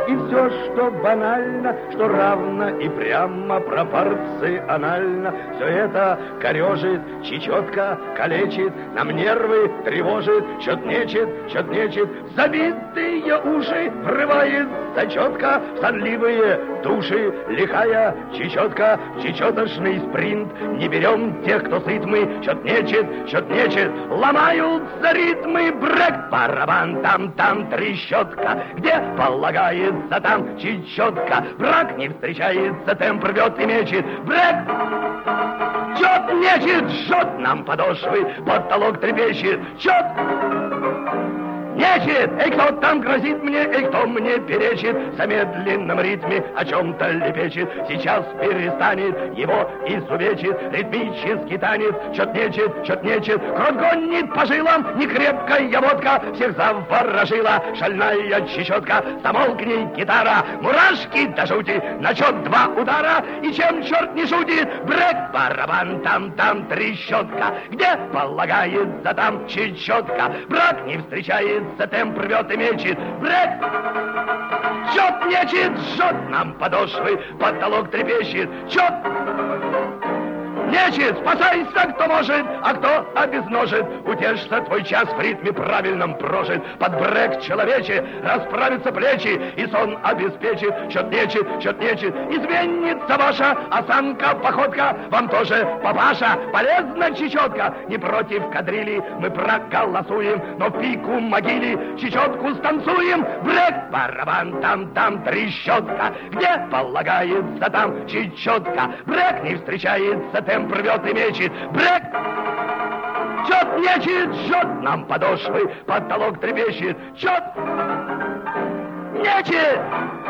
И все, что банально, что равно и прямо пропорционально, все это корежит, чечетко калечит, нам нервы тревожит, чет нечет, забитые уши врывается четко в сонливые души, лихая чечетка, чечеточный спринт, не берем тех, кто сыт мы, чет нечет, ломаются ритмы, брек, барабан, там трещотка, где полагается, там чечетка, брак не встречается, темп рвет и мечет, брек, чет нечет, жжет нам подошвы, потолок трепещет, чет нечет, эй, кто там грозит мне, эй, кто мне перечит, в замедленном ритме о чем-то лепечет, сейчас перестанет, его изувечит, ритмический танец, чет нечет, кровь гонит по жилам, некрепкая водка, всех заворожила, шальная чечетка, замолкни, гитара, мурашки до жути, на чет 2 удара, и чем черт не шутит, брек, барабан, там трещотка, где полагается, там чечетка, брак не встречается, темп рвет и мечет, брек, чет нечет, жжет нам подошвы, потолок трепещет, чет нечет, спасайся, кто может, а кто обезножит, утешься, твой час в ритме правильном прожит, под брек, человече, расправятся плечи, и сон обеспечит, чет нечет, изменится ваша осанка, походка, вам тоже, папаша, полезна чечетка, не против кадрили, мы проголосуем, но в пику могиле чечетку станцуем, брек, барабан, там трещотка, где полагается, там чечетка, брек не встречается, темп рвет и мечет, брек, чет нечет, жжет нам подошвы, потолок трепещет, чет нечет.